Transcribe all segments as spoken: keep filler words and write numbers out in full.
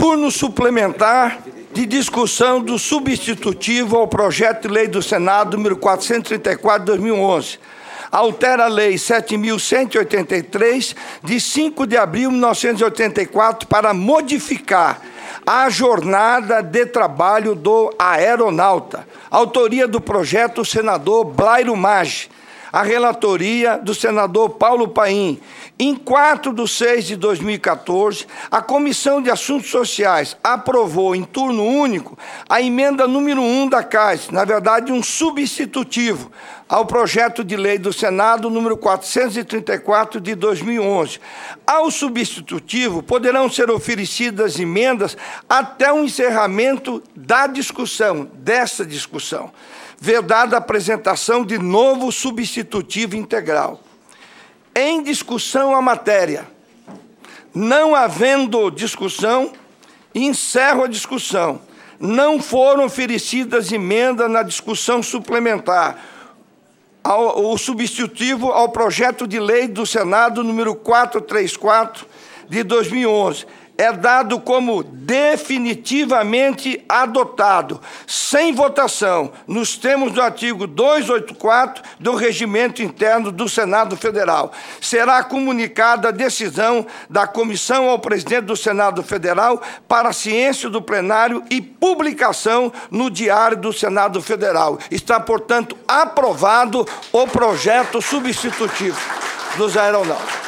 turno suplementar de discussão do substitutivo ao projeto de lei do Senado número quatrocentos e trinta e quatro, de dois mil e onze. Altera a Lei sete mil cento e oitenta e três, de cinco de abril de mil novecentos e oitenta e quatro, para modificar a jornada de trabalho do aeronauta. Autoria do projeto, o senador Blairo Maggi. A relatoria do senador Paulo Paim. Em quatro de seis de dois mil e quatorze, a Comissão de Assuntos Sociais aprovou em turno único a emenda número um da C A S, na verdade um substitutivo ao projeto de lei do Senado número quatrocentos e trinta e quatro de dois mil e onze. Ao substitutivo poderão ser oferecidas emendas até o encerramento da discussão, dessa discussão, vedada a apresentação de novo substitutivo integral. Em discussão a matéria, não havendo discussão, encerro a discussão. Não foram oferecidas emendas na discussão suplementar ao, o substitutivo ao projeto de lei do Senado número quatrocentos e trinta e quatro de dois mil e onze. É dado como definitivamente adotado, sem votação, nos termos do artigo duzentos e oitenta e quatro do Regimento Interno do Senado Federal. Será comunicada a decisão da comissão ao presidente do Senado Federal para ciência do plenário e publicação no Diário do Senado Federal. Está, portanto, aprovado o projeto substitutivo dos aeronautas.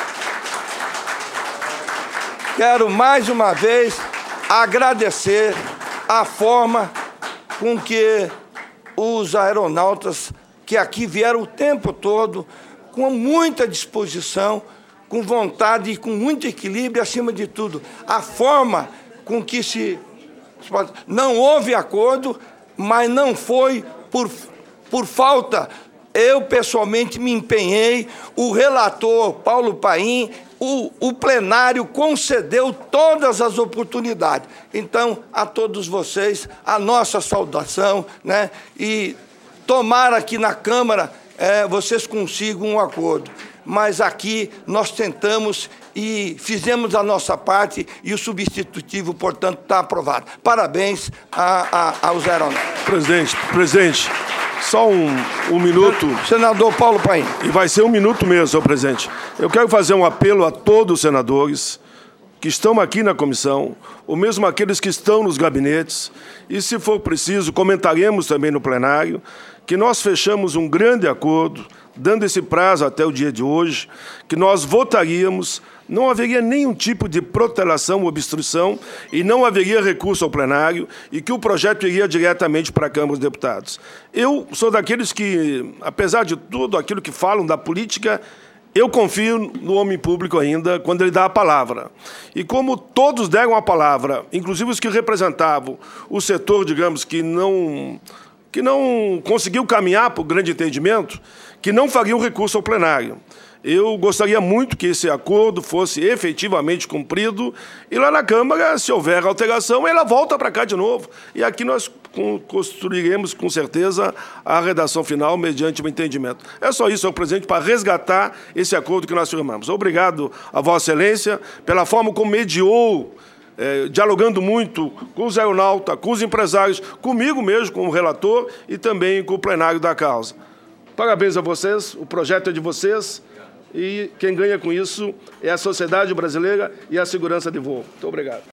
Quero, mais uma vez, agradecer a forma com que os aeronautas que aqui vieram o tempo todo, com muita disposição, com vontade e com muito equilíbrio, acima de tudo, a forma com que se... Não houve acordo, mas não foi por, por falta... Eu, pessoalmente, me empenhei, o relator, Paulo Paim, o, o plenário concedeu todas as oportunidades. Então, a todos vocês, a nossa saudação, né? E tomara que na Câmara é, vocês consigam um acordo. Mas aqui nós tentamos e fizemos a nossa parte e o substitutivo, portanto, está aprovado. Parabéns a, a, aos aeronautas. Presidente, presidente... Só um, um minuto. Senador Paulo Paim. E vai ser um minuto mesmo, senhor presidente. Eu quero fazer um apelo a todos os senadores que estão aqui na comissão, ou mesmo aqueles que estão nos gabinetes, e, se for preciso, comentaremos também no plenário, que nós fechamos um grande acordo, dando esse prazo até o dia de hoje, que nós votaríamos, não haveria nenhum tipo de protelação ou obstrução e não haveria recurso ao plenário e que o projeto iria diretamente para a Câmara dos Deputados. Eu sou daqueles que, apesar de tudo aquilo que falam da política, eu confio no homem público ainda quando ele dá a palavra. E como todos deram a palavra, inclusive os que representavam o setor, digamos, que não... que não conseguiu caminhar para o grande entendimento, que não faria um recurso ao plenário. Eu gostaria muito que esse acordo fosse efetivamente cumprido e lá na Câmara, se houver alteração, ela volta para cá de novo. E aqui nós construiremos, com certeza, a redação final mediante o entendimento. É só isso, senhor presidente, para resgatar esse acordo que nós firmamos. Obrigado a Vossa Excelência pela forma como mediou, É, dialogando muito com os aeronautas, com os empresários, comigo mesmo, como relator, e também com o plenário da causa. Parabéns a vocês, o projeto é de vocês, e quem ganha com isso é a sociedade brasileira e a segurança de voo. Muito obrigado.